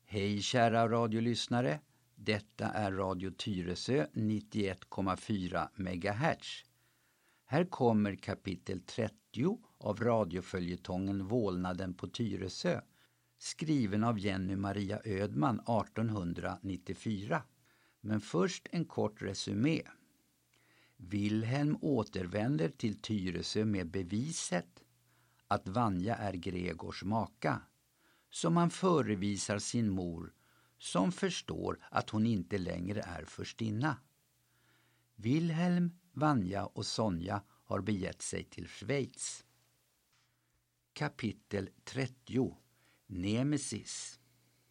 Hej kära radiolyssnare, detta är Radio Tyresö 91,4 MHz. Här kommer kapitel 30 av radioföljetongen Vålnaden på Tyresö, skriven av Jenny Maria Ödman 1894. Men först en kort resumé. Wilhelm återvänder till Tyresö med beviset att Vanja är Gregors maka, som han förevisar sin mor, som förstår att hon inte längre är förstinna. Wilhelm, Vanja och Sonja har begett sig till Schweiz. Kapitel 30. Nemesis.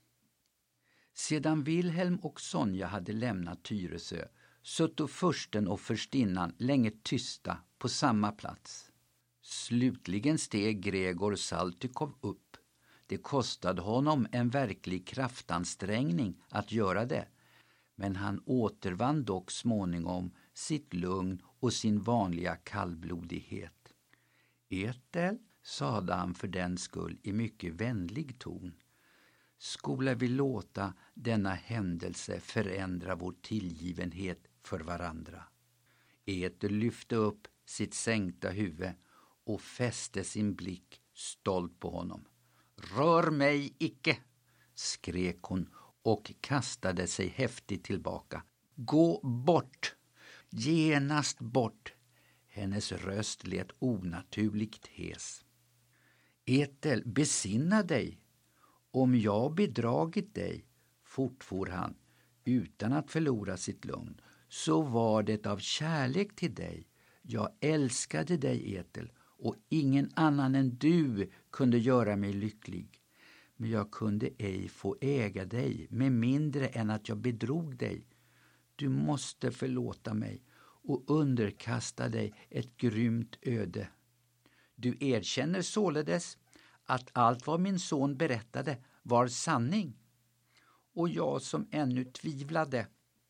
Sedan Wilhelm och Sonja hade lämnat Tyresö sutto fursten och förstinnan länge tysta på samma plats. Slutligen steg Gregor Saltykov upp. Det kostade honom en verklig kraftansträngning att göra det, men han återvann dock småningom sitt lugn och sin vanliga kallblodighet. Ethel, sade han för den skull i mycket vänlig ton, skola vi låta denna händelse förändra vår tillgivenhet för varandra. Ethel lyfte upp sitt sänkta huvud och fäste sin blick stolt på honom. Rör mig icke, skrek hon och kastade sig häftigt tillbaka. Gå bort, genast bort. Hennes röst lät onaturligt hes. Ethel, besinna dig. Om jag bedragit dig, fortfor han, utan att förlora sitt lugn, så var det av kärlek till dig. Jag älskade dig, Ethel, och ingen annan än du kunde göra mig lycklig. Men jag kunde ej få äga dig med mindre än att jag bedrog dig. Du måste förlåta mig och underkasta dig ett grymt öde. Du erkänner således att allt vad min son berättade var sanning. Och jag som ännu tvivlade.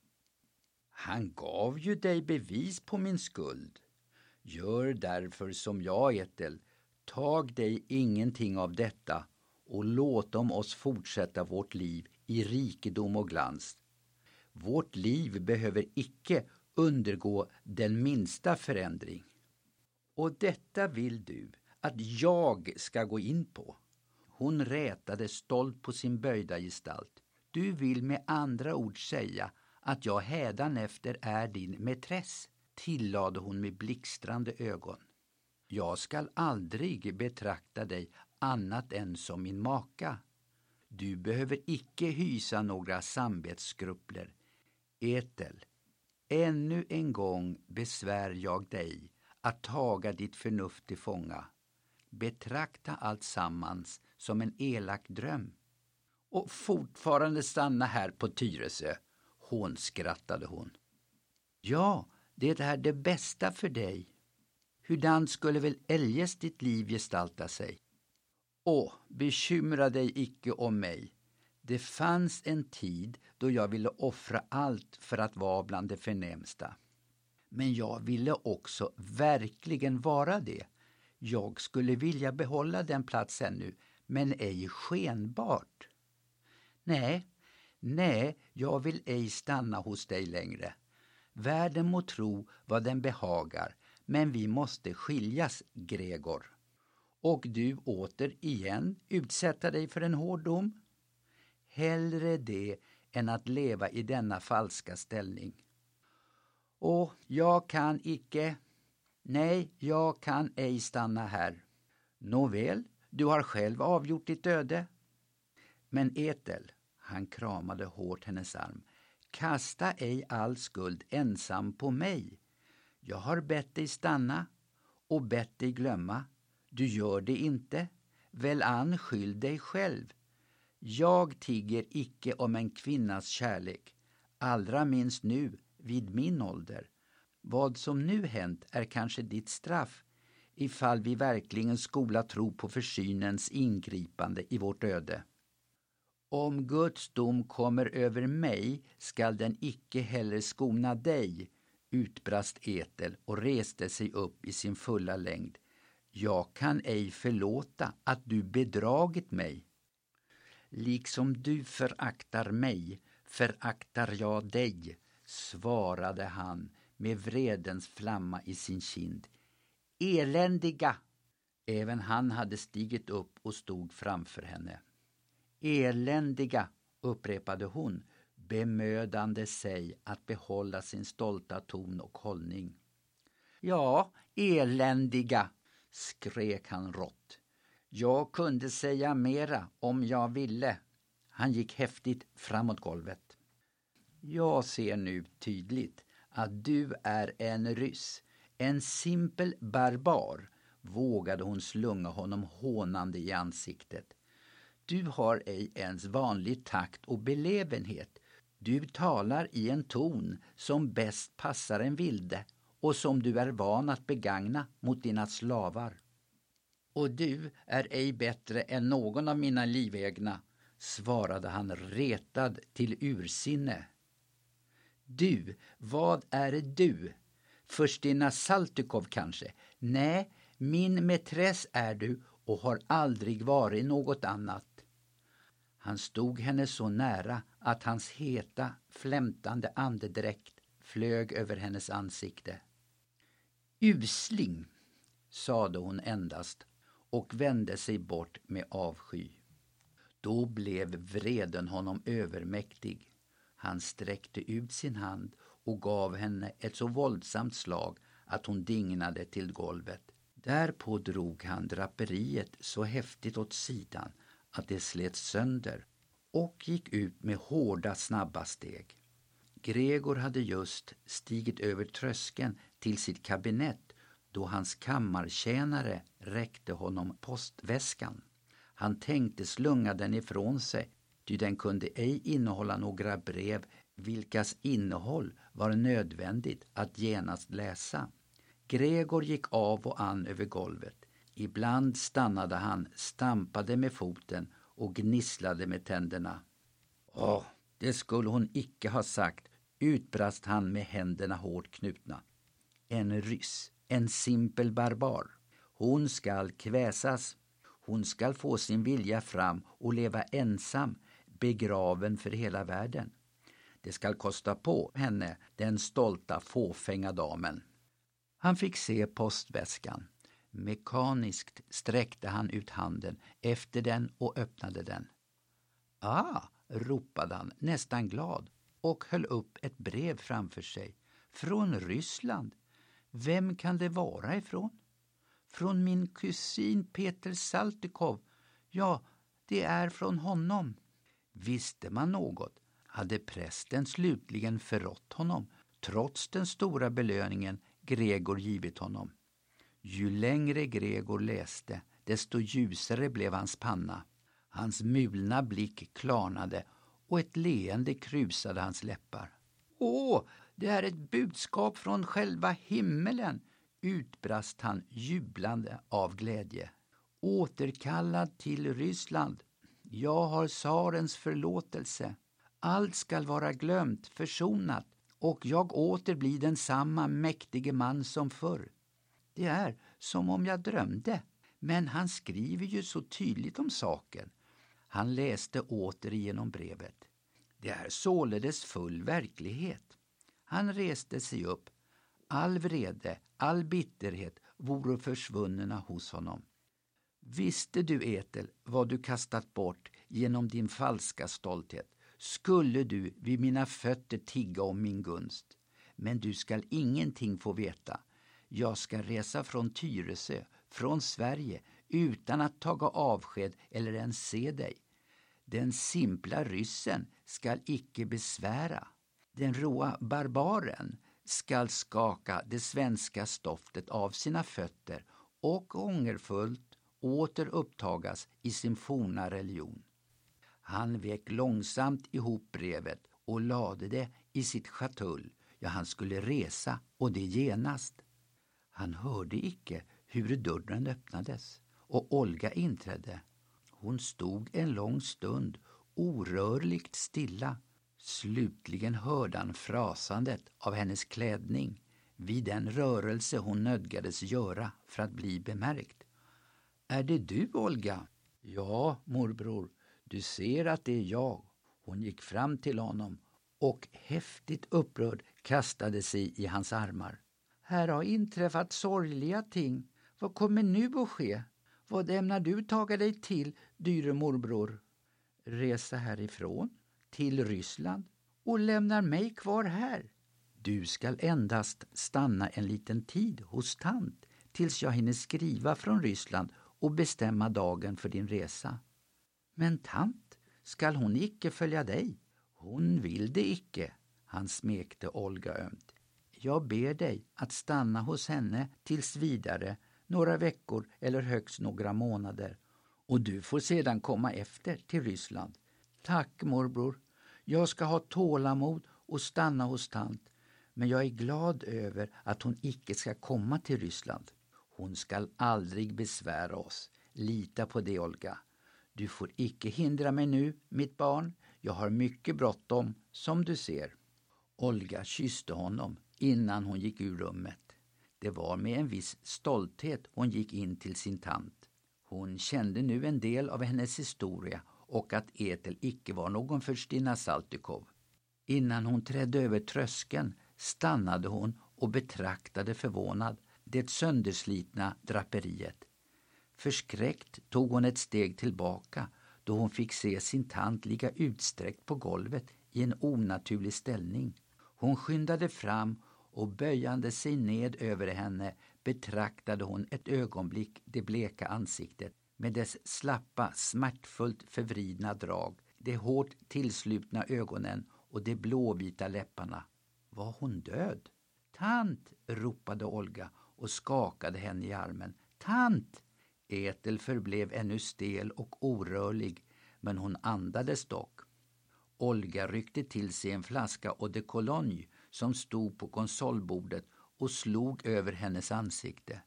Han gav ju dig bevis på min skuld. Gör därför som jag, Ethel. Tag dig ingenting av detta och låt oss fortsätta vårt liv i rikedom och glans. Vårt liv behöver icke undergå den minsta förändring. Och detta vill du att jag ska gå in på. Hon rätade stolt på sin böjda gestalt. Du vill med andra ord säga att jag hädanefter är din mätress, tillade hon med blixtrande ögon. Jag skall aldrig betrakta dig annat än som min maka. Du behöver icke hysa några samvetsskrupler. Ethel, ännu en gång besvär jag dig att taga ditt förnuft till fånga. Betrakta allt sammans som en elak dröm. Och fortfarande stanna här på Tyresö, hånskrattade hon. Ja, det är det bästa för dig. Hurdan skulle väl eljest ditt liv gestalta sig? Bekymra dig icke om mig. Det fanns en tid då jag ville offra allt för att vara bland det förnämsta. Men jag ville också verkligen vara det. Jag skulle vilja behålla den platsen nu, men ej skenbart. Nej, jag vill ej stanna hos dig längre. Världen må tro vad den behagar, men vi måste skiljas, Gregor. Och du återigen utsätta dig för en hård dom? Hellre det än att leva i denna falska ställning. Jag kan icke. Nej, jag kan ej stanna här. Nåväl, du har själv avgjort ditt öde. Men Ethel, han kramade hårt hennes arm, kasta ej all skuld ensam på mig. Jag har bett dig stanna och bett dig glömma. Du gör det inte. Väl an, skyll dig själv. Jag tigger icke om en kvinnas kärlek, allra minst nu vid min ålder. Vad som nu hänt är kanske ditt straff, ifall vi verkligen skola tro på försynens ingripande i vårt öde. Om Guds dom kommer över mig skall den icke heller skona dig, utbrast Ethel och reste sig upp i sin fulla längd. Jag kan ej förlåta att du bedragit mig. Liksom du föraktar mig, föraktar jag dig, svarade han med vredens flamma i sin kind. Eländiga! Även han hade stigit upp och stod framför henne. Eländiga, upprepade hon, bemödande sig att behålla sin stolta ton och hållning. Ja, eländiga, skrek han rått. Jag kunde säga mera om jag ville. Han gick häftigt framåt golvet. Jag ser nu tydligt att du är en ryss, en simpel barbar, vågade hon slunga honom hånande i ansiktet. Du har ej ens vanlig takt och belevenhet. Du talar i en ton som bäst passar en vilde och som du är van att begagna mot dina slavar. Och du är ej bättre än någon av mina livägna, svarade han retad till ursinne. Du, vad är du? Furstina Saltykov kanske? Nej, min mätress är du och har aldrig varit något annat. Han stod henne så nära att hans heta, flämtande andedräkt flög över hennes ansikte. Usling, sade hon endast och vände sig bort med avsky. Då blev vreden honom övermäktig. Han sträckte ut sin hand och gav henne ett så våldsamt slag att hon dignade till golvet. Därpå drog han draperiet så häftigt åt sidan att det slet sönder och gick ut med hårda, snabba steg. Gregor hade just stigit över tröskeln till sitt kabinett då hans kammartjänare räckte honom postväskan. Han tänkte slunga den ifrån sig, ty den kunde ej innehålla några brev vilkas innehåll var nödvändigt att genast läsa. Gregor gick av och an över golvet. Ibland stannade han, stampade med foten och gnisslade med tänderna. Det skulle hon icke ha sagt, utbrast han med händerna hårt knutna. En ryss, en simpel barbar. Hon skall kväsas. Hon skall få sin vilja fram och leva ensam, begraven för hela världen. Det skall kosta på henne, den stolta fåfänga damen. Han fick se postväskan. Mekaniskt sträckte han ut handen efter den och öppnade den. Ropade han nästan glad och höll upp ett brev framför sig. Från Ryssland. Vem kan det vara ifrån? Från min kusin Peter Saltykov. Ja, det är från honom. Visste man något? Hade prästen slutligen förrått honom trots den stora belöningen Gregor givit honom? Ju längre Gregor läste, desto ljusare blev hans panna. Hans mulna blick klarnade och ett leende krusade hans läppar. Det är ett budskap från själva himmelen, utbrast han jublande av glädje. Återkallad till Ryssland. Jag har tsarens förlåtelse. Allt skall vara glömt, försonat, och jag åter blir den samma mäktige man som förr. Det är som om jag drömde, men han skriver ju så tydligt om saken. Han läste åter igenom brevet. Det är således full verklighet. Han reste sig upp. All vrede, all bitterhet vore försvunna hos honom. Visste du, Ethel, vad du kastat bort genom din falska stolthet, skulle du vid mina fötter tigga om min gunst. Men du skall ingenting få veta. Jag ska resa från Tyresö, från Sverige, utan att taga avsked eller ens se dig. Den simpla ryssen skall icke besvära. Den råa barbaren skall skaka det svenska stoftet av sina fötter och ångerfullt åter upptagas i sin forna religion. Han vek långsamt ihop brevet och lade det i sitt schatull. Ja, han skulle resa, och det genast. Han hörde icke hur dörren öppnades och Olga inträdde. Hon stod en lång stund orörligt stilla. Slutligen hörde han frasandet av hennes klädning vid den rörelse hon nödgades göra för att bli bemärkt. Är det du, Olga? Ja, morbror, du Du ser att det är jag. Hon gick fram till honom och häftigt upprörd kastade sig i hans armar. Här har inträffat sorgliga ting. Vad kommer nu att ske? Vad ämnar du taga dig till, dyre morbror? Resa härifrån, till Ryssland, och lämnar mig kvar här. Du skall endast stanna en liten tid hos tant tills jag hinner skriva från Ryssland och bestämma dagen för din resa. Men tant, skall hon icke följa dig? Hon vill det icke, han smekte Olga ömt. Jag ber dig att stanna hos henne tills vidare, några veckor eller högst några månader, och du får sedan komma efter till Ryssland. Tack morbror, jag ska ha tålamod och stanna hos tant, men jag är glad över att hon icke ska komma till Ryssland. Hon skall aldrig besvära oss. Lita på det, Olga. Du får icke hindra mig nu, mitt barn. Jag har mycket bråttom, som du ser. Olga kysste honom innan hon gick ur rummet. Det var med en viss stolthet hon gick in till sin tant. Hon kände nu en del av hennes historia och att Ethel icke var någon furstinna Saltykov. Innan hon trädde över tröskeln stannade hon och betraktade förvånad det sönderslitna draperiet. Förskräckt tog hon ett steg tillbaka då hon fick se sin tant ligga utsträckt på golvet i en onaturlig ställning. Hon skyndade fram och böjande sig ned över henne betraktade hon ett ögonblick det bleka ansiktet med dess slappa, smärtfullt förvridna drag, de hårt tillslutna ögonen och de blåvita läpparna. Var hon död? Tant, ropade Olga och skakade henne i armen. Tant! Ethel förblev ännu stel och orörlig, men hon andades dock. Olga ryckte till sig en flaska eau de cologne som stod på konsolbordet och slog över hennes ansikte.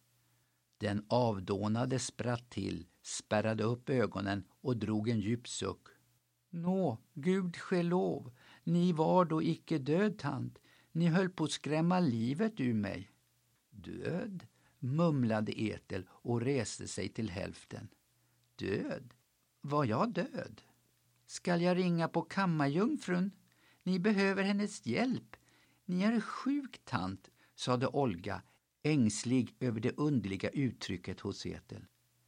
Den avdånade spratt till, spärrade upp ögonen och drog en djup suck. Nå, Gud ske lov, ni var då icke död, tant. Ni höll på att skrämma livet ur mig. Död, mumlade Ethel och reste sig till hälften. Död? Var jag död? Skall jag ringa på kammarjungfrun? Ni behöver hennes hjälp. Ni är sjuk, tant, sade Olga, ängslig över det underliga uttrycket hos Ethel.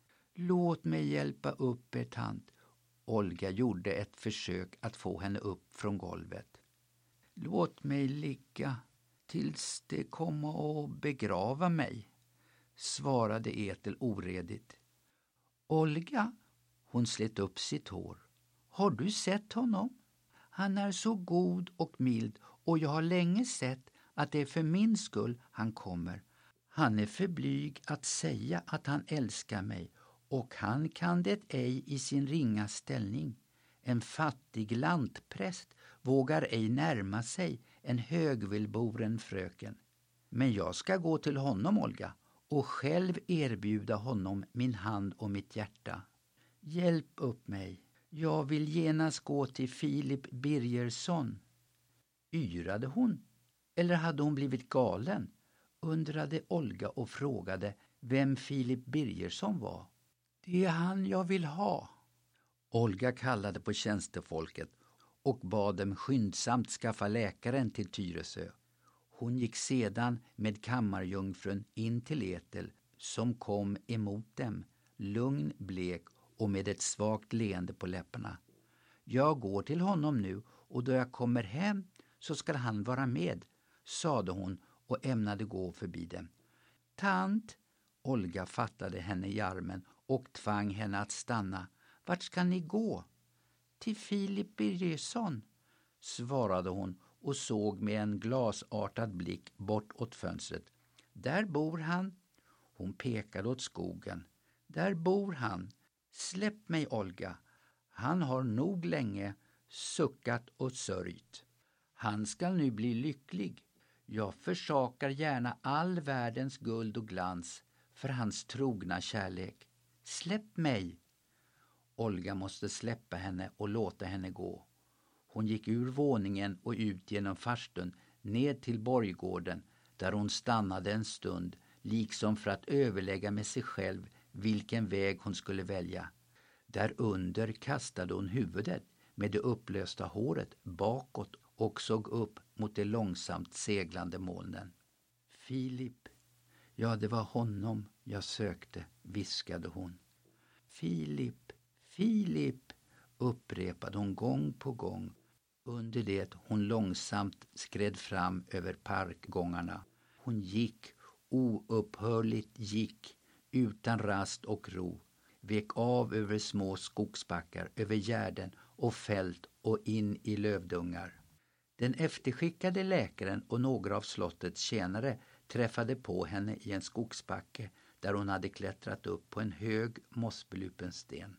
Låt mig hjälpa upp er, tant. Olga gjorde ett försök att få henne upp från golvet. Låt mig ligga tills det kommer att begrava mig, svarade Ethel oredigt. Olga, hon slet upp sitt hår. Har du sett honom? Han är så god och mild och jag har länge sett att det är för min skull han kommer. Han är för blyg att säga att han älskar mig och han kan det ej i sin ringa ställning. En fattig lantpräst vågar ej närma sig en högvillboren fröken. Men jag ska gå till honom, Olga, och själv erbjuda honom min hand och mitt hjärta. Hjälp upp mig. Jag vill genast gå till Filip Birgersson. Yrade hon? Eller hade hon blivit galen? Undrade Olga och frågade vem Filip Birgersson var. Det är han jag vill ha. Olga kallade på tjänstefolket och bad dem skyndsamt skaffa läkaren till Tyresö. Hon gick sedan med kammarjungfrun in till Ethel som kom emot dem, lugn, blek och med ett svagt leende på läpparna. Jag går till honom nu och då jag kommer hem så ska han vara med, sade hon och ämnade gå förbi dem. Tant, Olga fattade henne i armen och tvang henne att stanna. Vart ska ni gå? Till Filip Birgersson, svarade hon och såg med en glasartad blick bort åt fönstret. Där bor han. Hon pekade åt skogen. Där bor han. Släpp mig, Olga. Han har nog länge suckat och sörjt. Han ska nu bli lycklig. Jag försakar gärna all världens guld och glans för hans trogna kärlek. Släpp mig! Olga måste släppa henne och låta henne gå. Hon gick ur våningen och ut genom farstun ned till borggården där hon stannade en stund liksom för att överlägga med sig själv vilken väg hon skulle välja. Därunder kastade hon huvudet med det upplösta håret bakåt och såg upp mot de långsamt seglande molnen. Filip, ja det var honom jag sökte, viskade hon. Filip, Filip, upprepade hon gång på gång under det hon långsamt skred fram över parkgångarna. Hon gick, oupphörligt gick, utan rast och ro, vek av över små skogsbackar, över gärden och fält och in i lövdungar. Den efterskickade läkaren och några av slottets tjänare träffade på henne i en skogsbacke där hon hade klättrat upp på en hög mossbelupen sten.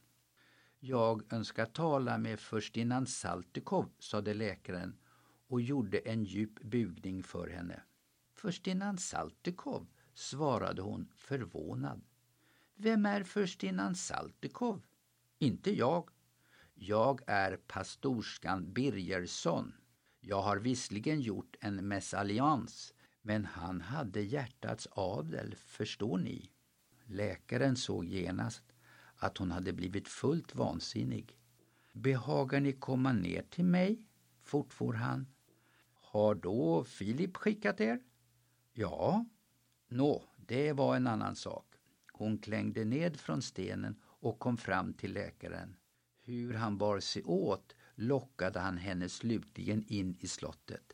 Jag önskar tala med furstinnan Saltykov, sade läkaren och gjorde en djup bugning för henne. Furstinnan Saltykov, svarade hon förvånad. Vem är furstinnan Saltykov? Inte jag. Jag är pastorskan Birgersson. Jag har visserligen gjort en mesallians, men han hade hjärtats adel, förstår ni. Läkaren såg genast att hon hade blivit fullt vansinnig. Behagar ni komma ner till mig? Fortfor han. Har då Filip skickat er? Ja. Det var en annan sak. Hon klängde ned från stenen och kom fram till läkaren. Hur han bar sig åt lockade han henne slutligen in i slottet.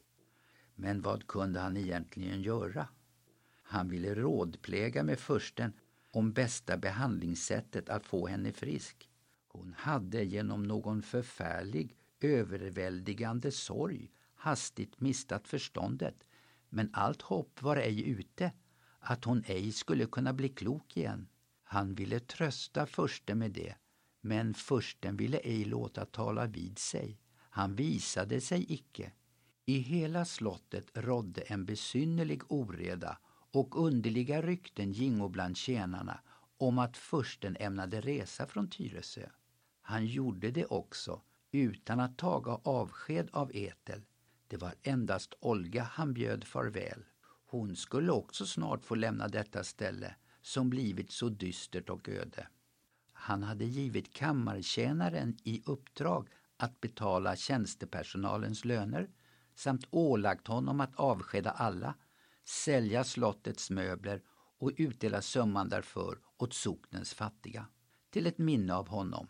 Men vad kunde han egentligen göra? Han ville rådpläga med fursten om bästa behandlingssättet att få henne frisk. Hon hade genom någon förfärlig, överväldigande sorg hastigt mistat förståndet, men allt hopp var ej ute, att hon ej skulle kunna bli klok igen. Han ville trösta fursten med det, men fursten ville ej låta tala vid sig. Han visade sig icke. I hela slottet rådde en besynnerlig oreda och underliga rykten gingo bland tjänarna om att fursten ämnade resa från Tyresö. Han gjorde det också utan att taga avsked av Ethel. Det var endast Olga han bjöd farväl. Hon skulle också snart få lämna detta ställe som blivit så dystert och öde. Han hade givit kammartjänaren i uppdrag att betala tjänstepersonalens löner samt ålagt honom att avskeda alla, sälja slottets möbler och utdela summan därför åt socknens fattiga, till ett minne av honom.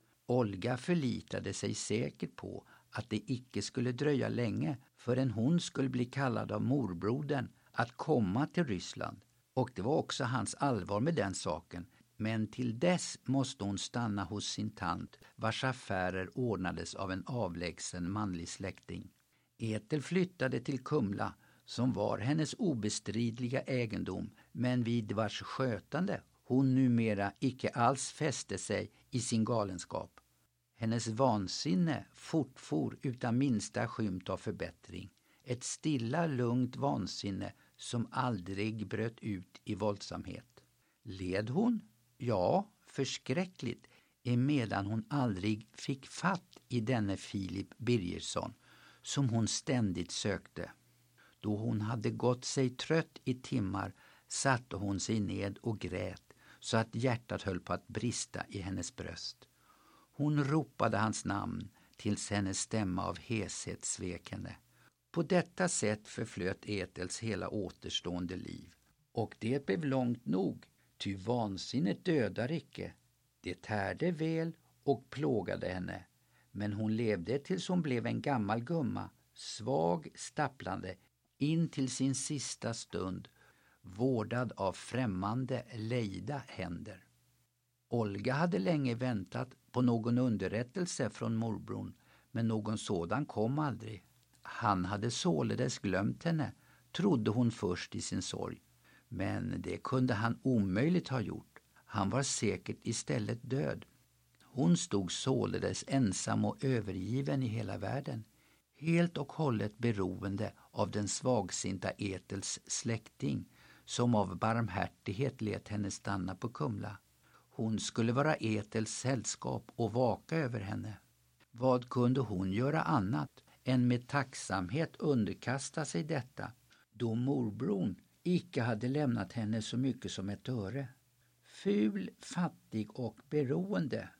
Olga förlitade sig säkert på att det icke skulle dröja länge förrän hon skulle bli kallad av morbrodern att komma till Ryssland, och det var också hans allvar med den saken, men till dess måste hon stanna hos sin tant, vars affärer ordnades av en avlägsen manlig släkting. Ethel flyttade till Kumla, som var hennes obestridliga egendom, men vid vars skötande hon numera icke alls fäste sig i sin galenskap. Hennes vansinne fortfor utan minsta skymt av förbättring. Ett stilla, lugnt vansinne som aldrig bröt ut i våldsamhet. Led hon? Ja, förskräckligt, emedan hon aldrig fick fatt i denne Filip Birgersson, som hon ständigt sökte. Då hon hade gått sig trött i timmar satte hon sig ned och grät så att hjärtat höll på att brista i hennes bröst. Hon ropade hans namn tills hennes stämma av heshet svek henne. På detta sätt förflöt Ethels hela återstående liv. Och det blev långt nog, ty vansinnet dödar icke. Det tärde väl och plågade henne, men hon levde tills hon blev en gammal gumma, svag, stapplande, in till sin sista stund, vårdad av främmande, lejda händer. Olga hade länge väntat på någon underrättelse från morbrorn, men någon sådan kom aldrig. Han hade således glömt henne, trodde hon först i sin sorg. Men det kunde han omöjligt ha gjort. Han var säkert istället död. Hon stod således ensam och övergiven i hela världen, helt och hållet beroende av den svagsinta Ethels släkting, som av barmhärtighet lät henne stanna på Kumla. Hon skulle vara Ethels sällskap och vaka över henne. Vad kunde hon göra annat än med tacksamhet underkasta sig detta, då morbrorn icke hade lämnat henne så mycket som ett öre? Ful, fattig och beroende.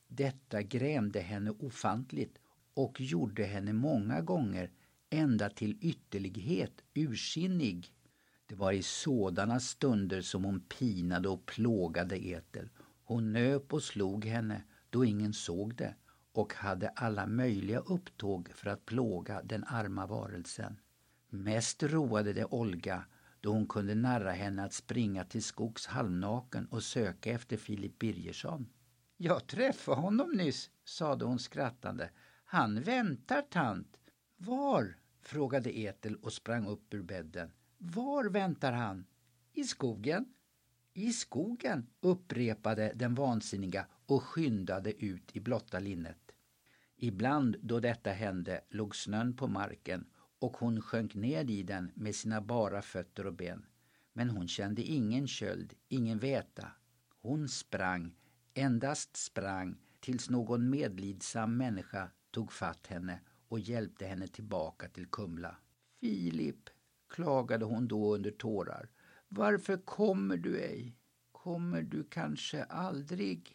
Detta grämde henne ofantligt och gjorde henne många gånger ända till ytterlighet ursinnig. Det var i sådana stunder som hon pinade och plågade Ethel. Hon nöp och slog henne då ingen såg det och hade alla möjliga upptåg för att plåga den arma varelsen. Mest roade det Olga då hon kunde narra henne att springa till skogs halvnaken och söka efter Filip Birgersson. Jag träffade honom nyss, sade hon skrattande. Han väntar, tant. Var? Frågade Ethel och sprang upp ur bädden. Var väntar han? I skogen. I skogen, upprepade den vansinniga och skyndade ut i blotta linnet. Ibland då detta hände låg snön på marken och hon sjönk ned i den med sina bara fötter och ben. Men hon kände ingen köld, ingen väta. Hon sprang, endast sprang, tills någon medlidsam människa tog fatt henne och hjälpte henne tillbaka till Kumla. Filip, klagade hon då under tårar. Varför kommer du ej? Kommer du kanske aldrig?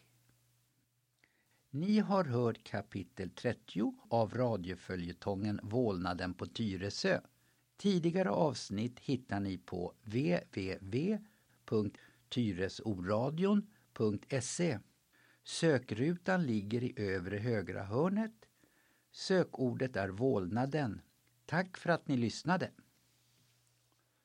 Ni har hört kapitel 30 av radioföljetongen Vålnaden på Tyresö. Tidigare avsnitt hittar ni på www.tyresoradion.se. Sökrutan ligger i övre högra hörnet. Sökordet är vålnaden. Tack för att ni lyssnade.